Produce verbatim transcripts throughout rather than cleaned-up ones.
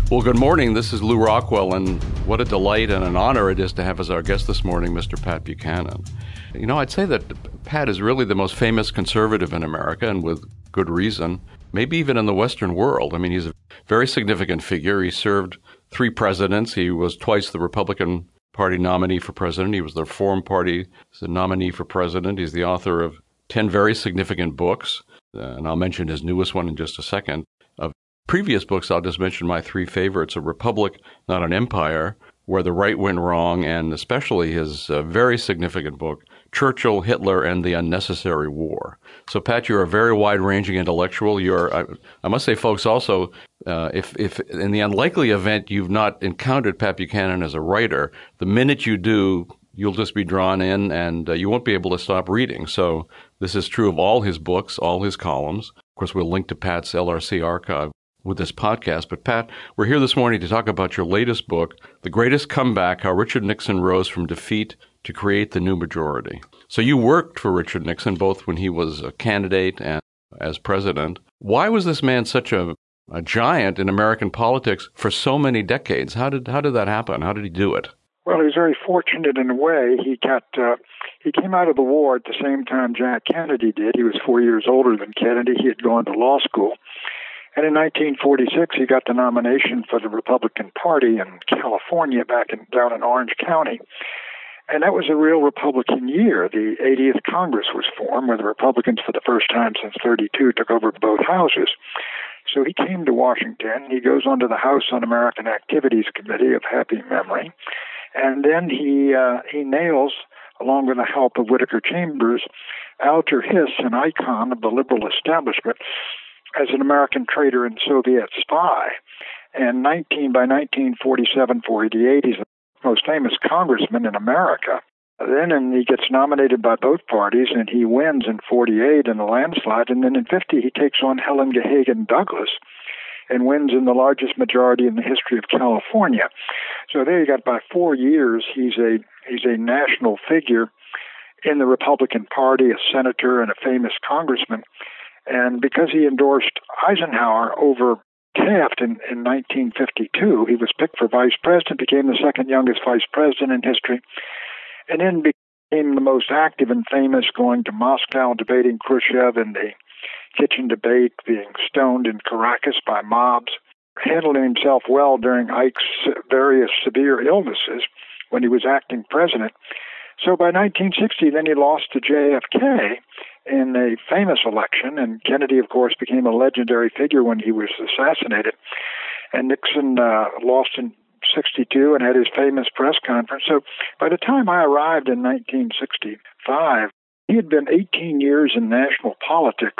Well, good morning. This is Lou Rockwell, and what a delight and an honor it is to have as our guest this morning Mister Pat Buchanan. You know, I'd say that Pat is really the most famous conservative in America, and with good reason, maybe even in the Western world. I mean, he's a very significant figure. He served three presidents. He was twice the Republican Party nominee for president. He was the Reform Party nominee for president. He's the author of ten very significant books, uh, and I'll mention his newest one in just a second. Of previous books, I'll just mention my three favorites: A Republic, Not an Empire, Where the Right Went Wrong, and especially his uh, very significant book, Churchill, Hitler, and the Unnecessary War. So, Pat, you're a very wide-ranging intellectual. You're, I, I must say, folks, also, uh, if, if in the unlikely event you've not encountered Pat Buchanan as a writer, the minute you do, you'll just be drawn in and uh, you won't be able to stop reading. So this is true of all his books, all his columns. Of course, we'll link to Pat's L R C archive with this podcast. But Pat, we're here this morning to talk about your latest book, The Greatest Comeback, How Richard Nixon Rose from Defeat to Create the New Majority. So you worked for Richard Nixon, both when he was a candidate and as president. Why was this man such a, a giant in American politics for so many decades? How did how did that happen? How did he do it? Well, he was very fortunate in a way. He got uh, he came out of the war at the same time Jack Kennedy did. He was four years older than Kennedy. He had gone to law school. And in nineteen forty-six, he got the nomination for the Republican Party in California, back in, down in Orange County. And that was a real Republican year. The eightieth Congress was formed, where the Republicans, for the first time since thirty-two, took over both houses. So he came to Washington. He goes onto the House Un-American Activities Committee of happy memory. And then he uh, he nails, along with the help of Whittaker Chambers, Alger Hiss, an icon of the liberal establishment, as an American traitor and Soviet spy. And nineteen by nineteen forty-seven, forty-eight, he's the most famous congressman in America. Then and he gets nominated by both parties, and he wins in forty-eight in a landslide. And then in fifty, he takes on Helen Gahagan Douglas and wins in the largest majority in the history of California. So there you got, by four years, he's a he's a national figure in the Republican Party, a senator and a famous congressman. And because he endorsed Eisenhower over Taft in, in nineteen fifty-two, he was picked for vice president, became the second youngest vice president in history, and then became the most active and famous, going to Moscow, debating Khrushchev in the kitchen debate, being stoned in Caracas by mobs, handling himself well during Ike's various severe illnesses when he was acting president. So by nineteen sixty, then he lost to J F K in a famous election, and Kennedy, of course, became a legendary figure when he was assassinated. And Nixon uh, lost in sixty-two and had his famous press conference. So by the time I arrived in nineteen sixty-five, he had been eighteen years in national politics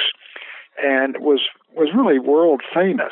and was was really world famous.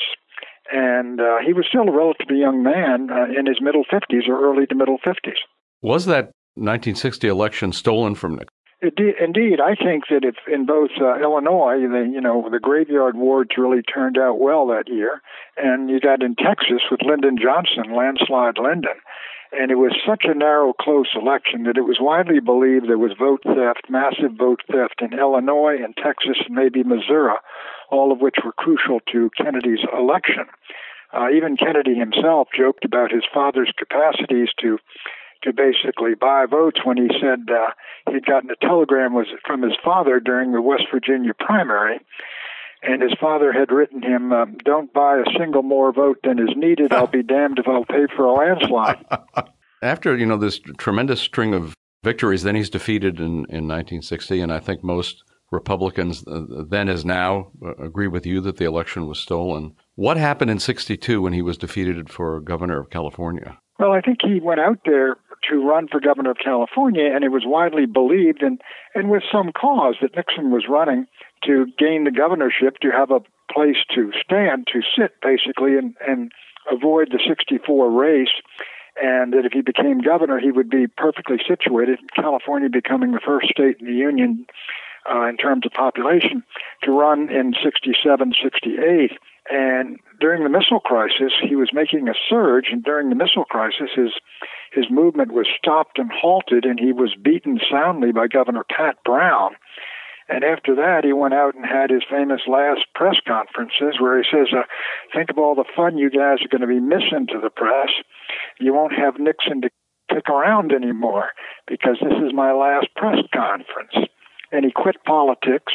And uh, he was still a relatively young man uh, in his middle fifties or early to middle fifties. Was that nineteen sixty election stolen from Nixon? Indeed, I think that if in both uh, Illinois, the, you know, the graveyard wards really turned out well that year, and you got in Texas with Lyndon Johnson, landslide Lyndon, and it was such a narrow, close election that it was widely believed there was vote theft, massive vote theft in Illinois and Texas and maybe Missouri, all of which were crucial to Kennedy's election. Uh, even Kennedy himself joked about his father's capacities to to basically buy votes when he said uh, he'd gotten a telegram was from his father during the West Virginia primary, and his father had written him, um, don't buy a single more vote than is needed. I'll be damned if I'll pay for a landslide. After, you know, this tremendous string of victories, then he's defeated in, in nineteen sixty, and I think most Republicans uh, then as now uh, agree with you that the election was stolen. What happened in sixty-two when he was defeated for governor of California? Well, I think he went out there to run for governor of California, and it was widely believed, and, and with some cause, that Nixon was running to gain the governorship, to have a place to stand, to sit, basically, and, and avoid the sixty-four race, and that if he became governor, he would be perfectly situated, California becoming the first state in the Union uh, in terms of population, to run in sixty-seven, sixty-eight. And during the missile crisis, he was making a surge, and during the missile crisis, his his movement was stopped and halted, and he was beaten soundly by Governor Pat Brown. And after that, he went out and had his famous last press conferences where he says, uh, think of all the fun you guys are going to be missing to the press. You won't have Nixon to kick around anymore because this is my last press conference. And he quit politics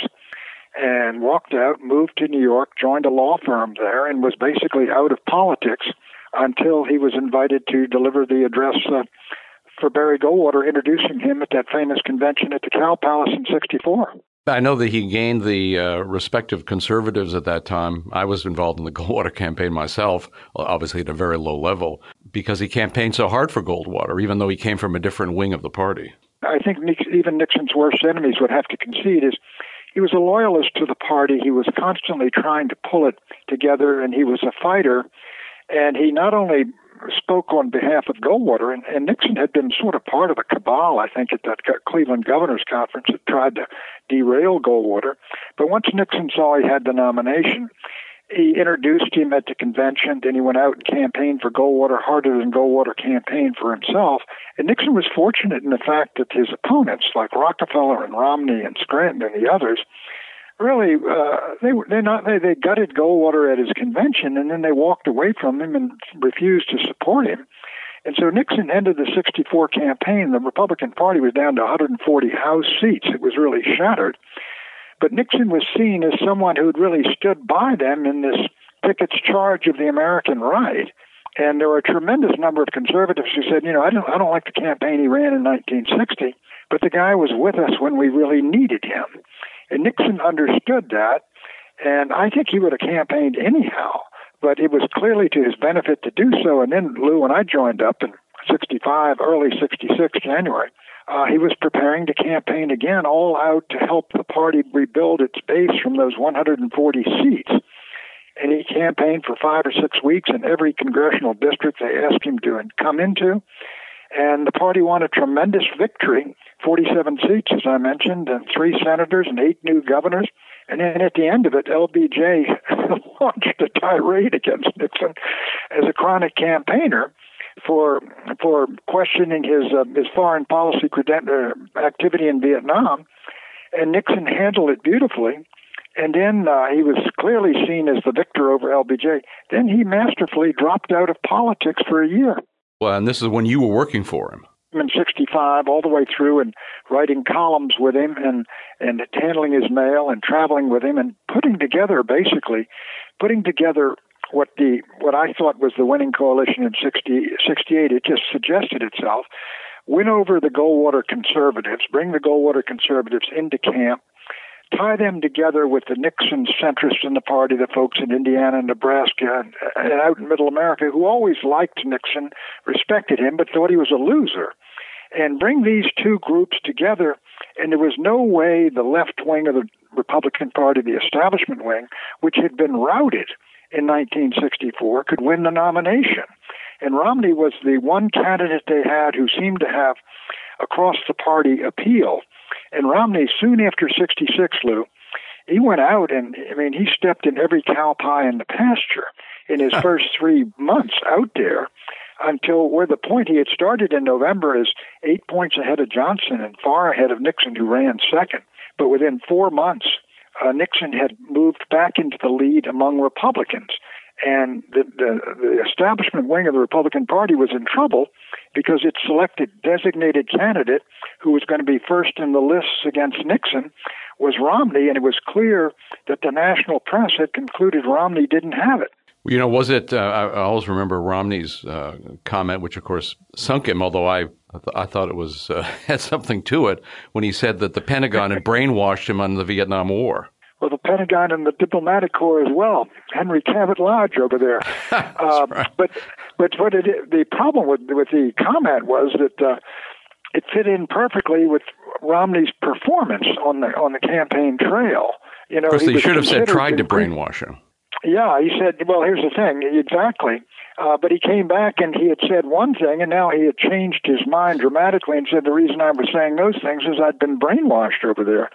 and walked out, moved to New York, joined a law firm there, and was basically out of politics until he was invited to deliver the address uh, for Barry Goldwater, introducing him at that famous convention at the Cow Palace in sixty-four. I know that he gained the uh, respect of conservatives at that time. I was involved in the Goldwater campaign myself, obviously at a very low level, because he campaigned so hard for Goldwater, even though he came from a different wing of the party. I think even Nixon's worst enemies would have to concede is he was a loyalist to the party. He was constantly trying to pull it together, and he was a fighter. And he not only spoke on behalf of Goldwater, and, and Nixon had been sort of part of a cabal, I think, at that Cleveland Governors Conference that tried to derail Goldwater. But once Nixon saw he had the nomination, he introduced him at the convention, then he went out and campaigned for Goldwater harder than Goldwater campaigned for himself. And Nixon was fortunate in the fact that his opponents, like Rockefeller and Romney and Scranton and the others, really, uh, they they not they, they gutted Goldwater at his convention, and then they walked away from him and refused to support him. And so Nixon ended the sixty-four campaign. The Republican Party was down to one hundred forty House seats. It was really shattered. But Nixon was seen as someone who had really stood by them in this Pickett's charge of the American right. And there were a tremendous number of conservatives who said, you know, I don't, I don't like the campaign he ran in nineteen sixty, but the guy was with us when we really needed him. And Nixon understood that, and I think he would have campaigned anyhow, but it was clearly to his benefit to do so. And then, Lou, when I joined up in sixty-five, early sixty-six, January, uh, he was preparing to campaign again, all out to help the party rebuild its base from those one hundred forty seats. And he campaigned for five or six weeks in every congressional district they asked him to come into. And the party won a tremendous victory, forty-seven seats, as I mentioned, and three senators and eight new governors. And then at the end of it, L B J launched a tirade against Nixon as a chronic campaigner for for questioning his uh, his foreign policy creden- activity in Vietnam. And Nixon handled it beautifully. And then uh, he was clearly seen as the victor over L B J. Then he masterfully dropped out of politics for a year. Well, and this is when you were working for him. In sixty-five, all the way through, and writing columns with him, and and handling his mail, and traveling with him, and putting together, basically, putting together what the what I thought was the winning coalition in sixty, sixty-eight. It just suggested itself. Win over the Goldwater conservatives, bring the Goldwater conservatives into camp, tie them together with the Nixon centrists in the party, the folks in Indiana and Nebraska and, and out in Middle America who always liked Nixon, respected him, but thought he was a loser. And bring these two groups together, and there was no way the left wing of the Republican Party, the establishment wing, which had been routed in nineteen sixty-four, could win the nomination. And Romney was the one candidate they had who seemed to have across the party appeal. And Romney, soon after sixty-six, Lou, he went out and, I mean, he stepped in every cow pie in the pasture in his first three months out there until where the point he had started in November is eight points ahead of Johnson and far ahead of Nixon, who ran second. But within four months, uh, Nixon had moved back into the lead among Republicans. And the, the, the establishment wing of the Republican Party was in trouble because it selected designated candidate who was going to be first in the lists against Nixon was Romney, and it was clear that the national press had concluded Romney didn't have it. You know, was it, uh, I, I always remember Romney's uh, comment, which of course sunk him, although I I, th- I thought it was uh, had something to it, when he said that the Pentagon had brainwashed him on the Vietnam War. Well, the Pentagon and the diplomatic corps as well. Henry Cabot Lodge over there. uh, right. But but what it, the problem with with the comment was that uh, it fit in perfectly with Romney's performance on the on the campaign trail. You know, of course, he they should have said tried to incre- brainwash him. Yeah, he said, well, here's the thing, exactly. Uh, but he came back and he had said one thing, and now he had changed his mind dramatically and said the reason I was saying those things is I'd been brainwashed over there.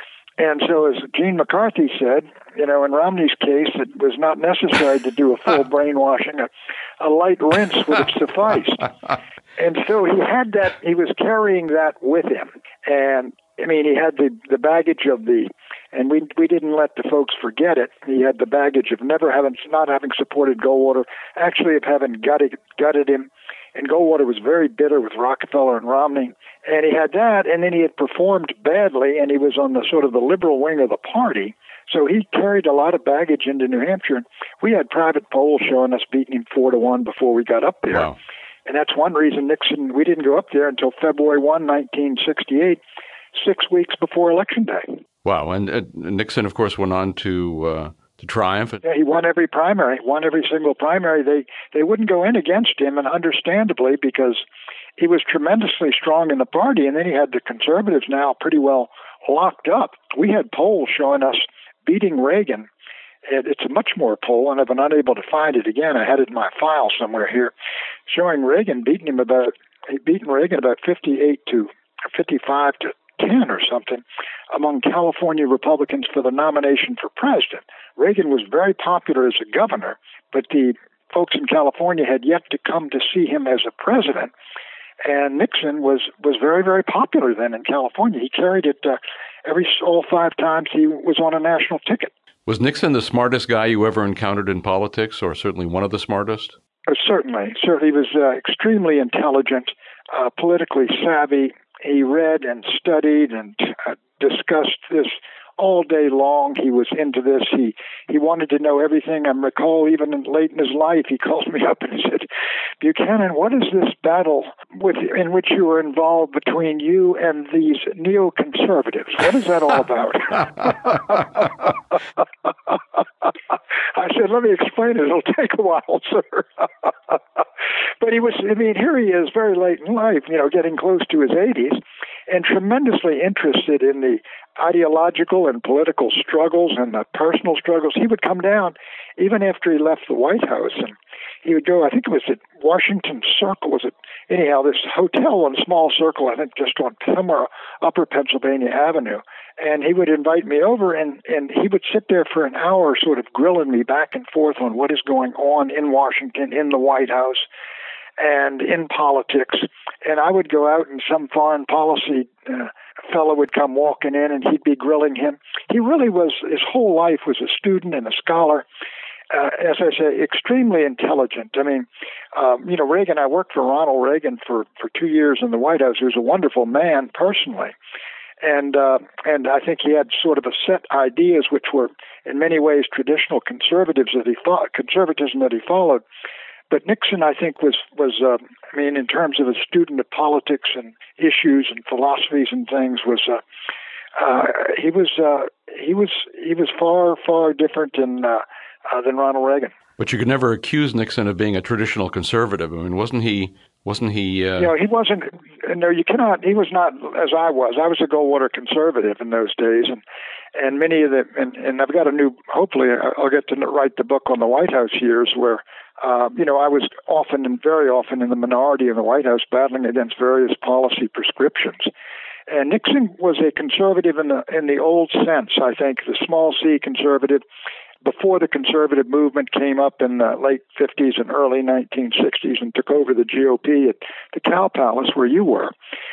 And so, as Gene McCarthy said, you know, in Romney's case, it was not necessary to do a full brainwashing. A, a light rinse would have sufficed. And so he had that, he was carrying that with him. And I mean, he had the, the baggage of the, and we we didn't let the folks forget it. He had the baggage of never having, not having supported Goldwater, actually of having gutted, gutted him. And Goldwater was very bitter with Rockefeller and Romney. And he had that, and then he had performed badly, and he was on the sort of the liberal wing of the party. So he carried a lot of baggage into New Hampshire. We had private polls showing us beating him four to one before we got up there. Wow. And that's one reason Nixon, we didn't go up there until February first, nineteen sixty-eight, six weeks before Election Day. Wow. And uh, Nixon, of course, went on to uh, to triumph. Yeah, he won every primary, won every single primary. They they wouldn't go in against him, and understandably, because he was tremendously strong in the party, and then he had the conservatives now pretty well locked up. We had polls showing us beating Reagan. It's a much more poll, and I've been unable to find it again. I had it in my file somewhere here, showing Reagan beating him about beating Reagan about fifty-eight to fifty-five to ten or something among California Republicans for the nomination for president. Reagan was very popular as a governor, but the folks in California had yet to come to see him as a president. And Nixon was, was very, very popular then in California. He carried it uh, every all five times he was on a national ticket. Was Nixon the smartest guy you ever encountered in politics, or certainly one of the smartest? Uh, certainly. Certainly. He was uh, extremely intelligent, uh, politically savvy. He read and studied and uh, discussed this all day long. He was into this. He he wanted to know everything. I recall even in, late in his life, he called me up and he said, Buchanan, what is this battle with in which you were involved between you and these neoconservatives? What is that all about? I said, let me explain it. It'll take a while, sir. But he was, I mean, here he is very late in life, you know, getting close to his eighties, and tremendously interested in the ideological and political struggles and the personal struggles. He would come down even after he left the White House, and he would go, I think it was at Washington Circle, was it? Anyhow, this hotel on Small Circle, I think just on somewhere Upper Pennsylvania Avenue. And he would invite me over, and, and he would sit there for an hour sort of grilling me back and forth on what is going on in Washington, in the White House, and in politics. And I would go out, and some foreign policy uh, fellow would come walking in, and he'd be grilling him. He really was, his whole life was a student and a scholar. Uh, as I say, extremely intelligent. I mean, um, you know, Reagan, I worked for Ronald Reagan for, for two years in the White House. He was a wonderful man personally. And uh, and I think he had sort of a set ideas which were in many ways traditional conservatives that he thought, conservatism that he followed. But Nixon, I think, was, was uh, I mean, in terms of a student of politics and issues and philosophies and things, was uh, uh, he was uh, he was he was far far different than uh, uh, than Ronald Reagan. But you could never accuse Nixon of being a traditional conservative. I mean, wasn't he? Wasn't he? Uh... You know, he wasn't. No, you cannot. He was not as I was. I was a Goldwater conservative in those days, and and many of the and, and I've got a new. Hopefully, I'll get to write the book on the White House years, where uh, you know I was often and very often in the minority in the White House, battling against various policy prescriptions. And Nixon was a conservative in the in the old sense. I think the small C conservative. Before the conservative movement came up in the late fifties and early nineteen sixties and took over the G O P at the Cow Palace where you were,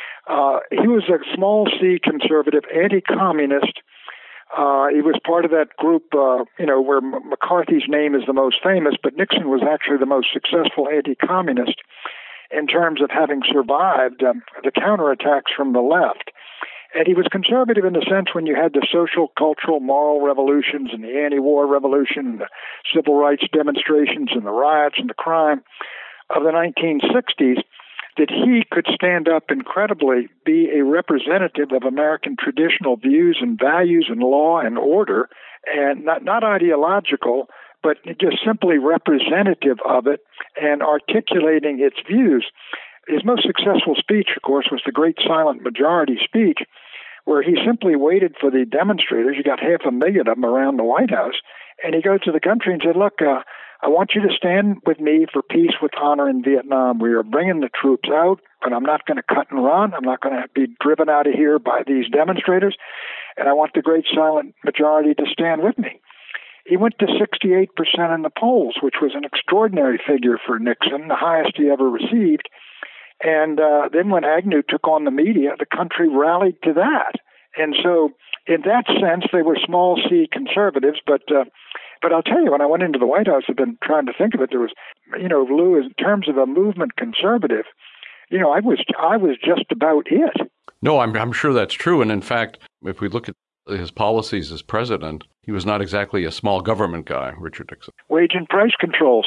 uh, he was a small C conservative, anti-communist. Uh, he was part of that group, uh, you know, where M- McCarthy's name is the most famous, but Nixon was actually the most successful anti-communist in terms of having survived um, the counterattacks from the left. And he was conservative in the sense when you had the social, cultural, moral revolutions and the anti-war revolution, and the civil rights demonstrations and the riots and the crime of the nineteen sixties, that he could stand up and credibly be a representative of American traditional views and values and law and order, and not, not ideological, but just simply representative of it and articulating its views. His most successful speech, of course, was the Great Silent Majority speech, where he simply waited for the demonstrators. You got half a million of them around the White House, and he goes to the country and said, look, uh, I want you to stand with me for peace with honor in Vietnam. We are bringing the troops out, but I'm not going to cut and run. I'm not going to be driven out of here by these demonstrators, and I want the Great Silent Majority to stand with me. He went to sixty-eight percent in the polls, which was an extraordinary figure for Nixon, the highest he ever received. And uh, then when Agnew took on the media, the country rallied to that. And so in that sense, they were small C conservatives. But uh, but I'll tell you, when I went into the White House, I've been trying to think of it. There was, you know, Lou, in terms of a movement conservative, you know, I was I was just about it. No, I'm I'm sure that's true. And in fact, if we look at his policies as president, he was not exactly a small government guy, Richard Nixon. Wage and price controls.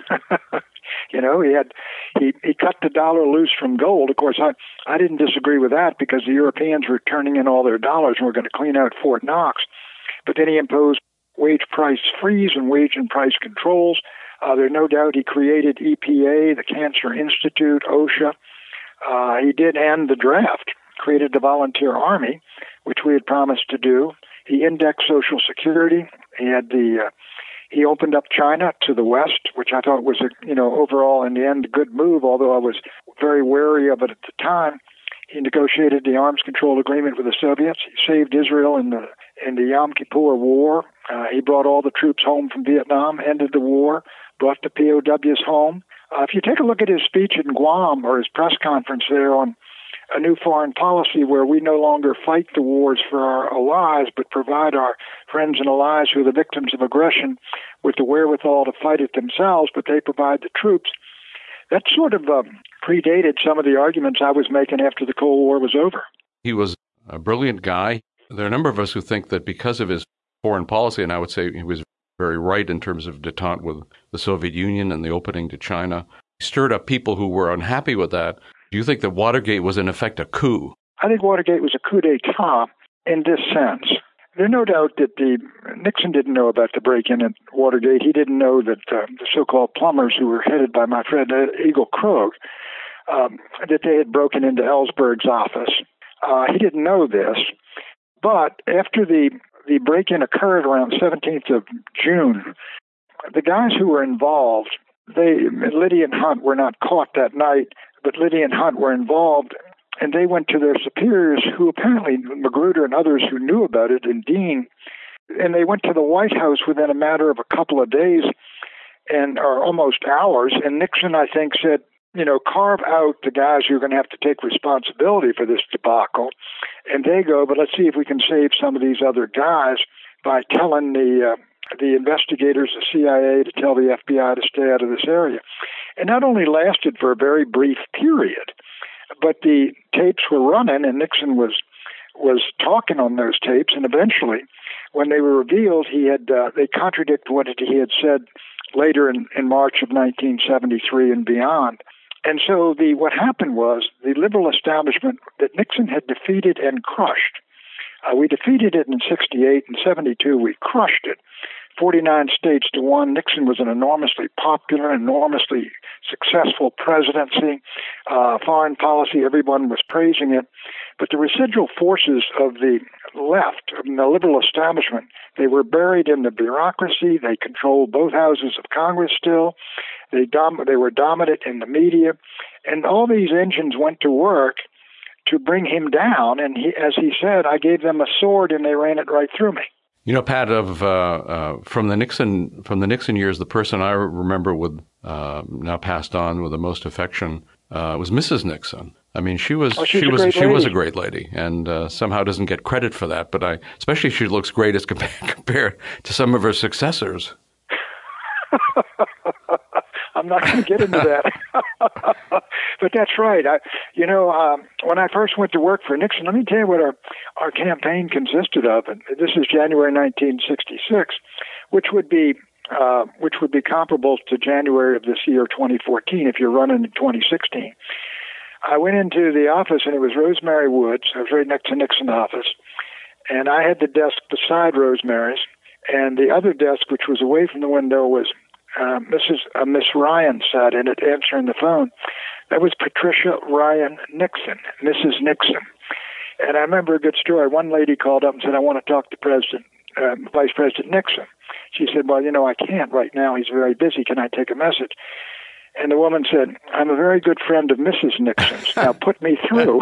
You know, he had he, he cut the dollar loose from gold. Of course, I, I didn't disagree with that because the Europeans were turning in all their dollars and were going to clean out Fort Knox. But then he imposed wage price freeze and wage and price controls. Uh, there's no doubt he created E P A, the Cancer Institute, OSHA. Uh, he did end the draft, created the volunteer army, which we had promised to do. He indexed Social Security. He had the uh, he opened up China to the West, which I thought was a you know overall in the end a good move, although I was very wary of it at the time. He negotiated the arms control agreement with the Soviets. He saved Israel in the in the Yom Kippur War. Uh, he brought all the troops home from Vietnam, ended the war, brought the P O Ws home. Uh, if you take a look at his speech in Guam or his press conference there on a new foreign policy where we no longer fight the wars for our allies, but provide our friends and allies who are the victims of aggression with the wherewithal to fight it themselves, but they provide the troops. That sort of um, predated some of the arguments I was making after the Cold War was over. He was a brilliant guy. There are a number of us who think that because of his foreign policy, and I would say he was very right in terms of detente with the Soviet Union and the opening to China, he stirred up people who were unhappy with that. Do you think that Watergate was in effect a coup? I think Watergate was a coup d'etat in this sense. There's no doubt that the Nixon didn't know about the break-in at Watergate. He didn't know that uh, the so-called plumbers who were headed by my friend uh, Eagle Krogh, um, that they had broken into Ellsberg's office. Uh, he didn't know this. But after the, the break-in occurred around seventeenth of June, the guys who were involved, they Liddy and Hunt were not caught that night, but Liddy and Hunt were involved, and they went to their superiors, who apparently, Magruder and others who knew about it, and Dean, and they went to the White House within a matter of a couple of days, and or almost hours, and Nixon, I think, said, you know, carve out the guys who are going to have to take responsibility for this debacle, and they go, but let's see if we can save some of these other guys by telling the uh, the investigators, the C I A, to tell the F B I to stay out of this area. And not only lasted for a very brief period, but the tapes were running, and Nixon was was talking on those tapes. And eventually, when they were revealed, he had uh, they contradicted what he had said later in, in March of nineteen seventy-three and beyond. And so the what happened was the liberal establishment that Nixon had defeated and crushed. Uh, we defeated it in sixty-eight and seventy-two. We crushed it. forty-nine states to one. Nixon was an enormously popular, enormously successful presidency. Uh, foreign policy, everyone was praising it. But the residual forces of the left, of the liberal establishment, they were buried in the bureaucracy. They controlled both houses of Congress still. They, dom- they were dominant in the media. And all these engines went to work to bring him down. And he, as he said, I gave them a sword and they ran it right through me. You know, Pat, of uh, uh, from the Nixon from the Nixon years, the person I remember with uh, now passed on with the most affection uh, was Missus Nixon. I mean, she was oh, she was she was a great lady, and uh, somehow doesn't get credit for that. But I, especially, she looks great as compared, compared to some of her successors. I'm not going to get into that. But that's right. I, you know, um, when I first went to work for Nixon, let me tell you what our, our campaign consisted of. And this is January nineteen sixty-six, which would be uh, which would be comparable to January of this year, twenty fourteen, if you're running in twenty sixteen. I went into the office, and it was Rosemary Woods. I was right next to Nixon's office. And I had the desk beside Rosemary's. And the other desk, which was away from the window, was uh, Missus Uh, Miss Ryan sat in it answering the phone. That was Patricia Ryan Nixon, Missus Nixon. And I remember a good story. One lady called up and said, I want to talk to President, uh, Vice President Nixon. She said, well, you know, I can't right now. He's very busy. Can I take a message? And the woman said, I'm a very good friend of Missus Nixon's. Now put me through.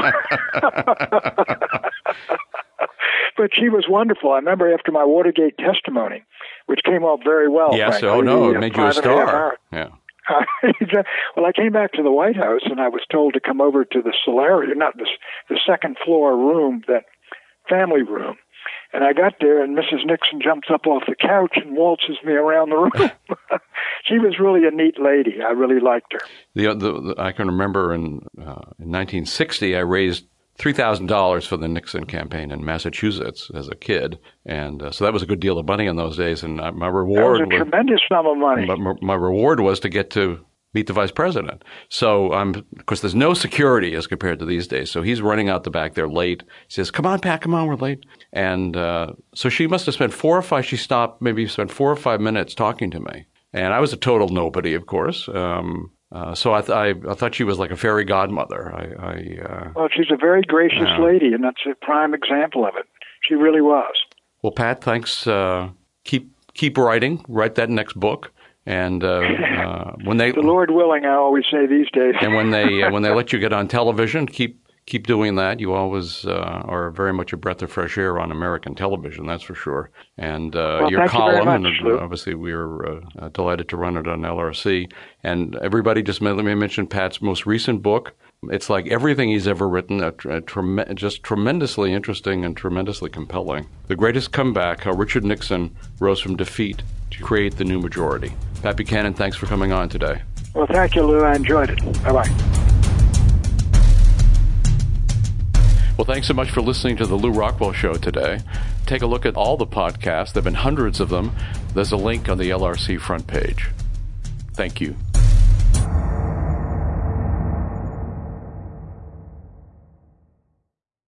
But she was wonderful. I remember after my Watergate testimony, which came off very well. Yes, frankly, oh no, the, it made you a star. Yeah. Uh, well, I came back to the White House, and I was told to come over to the solarium, not the, the second floor room that family room. And I got there, and Missus Nixon jumps up off the couch and waltzes me around the room. She was really a neat lady. I really liked her. The, the, the I can remember in, uh, in nineteen sixty, I raised three thousand dollars for the Nixon campaign in Massachusetts as a kid. And uh, so that was a good deal of money in those days. And uh, my reward that was a was, tremendous sum of money. My, my reward was to get to meet the vice president. So, um, of course, there's no security as compared to these days. So he's running out the back there late. He says, come on, Pat, come on, we're late. And uh, so she must have spent four or five, she stopped, maybe spent four or five minutes talking to me. And I was a total nobody, of course. Um, uh, so I, th- I, I thought she was like a fairy godmother. I, I uh, Well, she's a very gracious uh, lady, and that's a prime example of it. She really was. Well, Pat, thanks. Uh, keep keep writing. Write that next book. And uh, uh, when they, the Lord willing, I always say these days. And when they uh, when they let you get on television, keep keep doing that. You always uh, are very much a breath of fresh air on American television, that's for sure. And uh, well, your thank column, you very much, and Lou. obviously we're uh, uh, delighted to run it on L R C. And everybody, just let me mention Pat's most recent book. It's like everything he's ever written, a, a trem- just tremendously interesting and tremendously compelling. The Greatest Comeback: How Richard Nixon Rose from Defeat to Create the New Majority. Pat Buchanan, thanks for coming on today. Well, thank you, Lou. I enjoyed it. Bye-bye. Well, thanks so much for listening to the Lou Rockwell Show today. Take a look at all the podcasts. There have been hundreds of them. There's a link on the L R C front page. Thank you.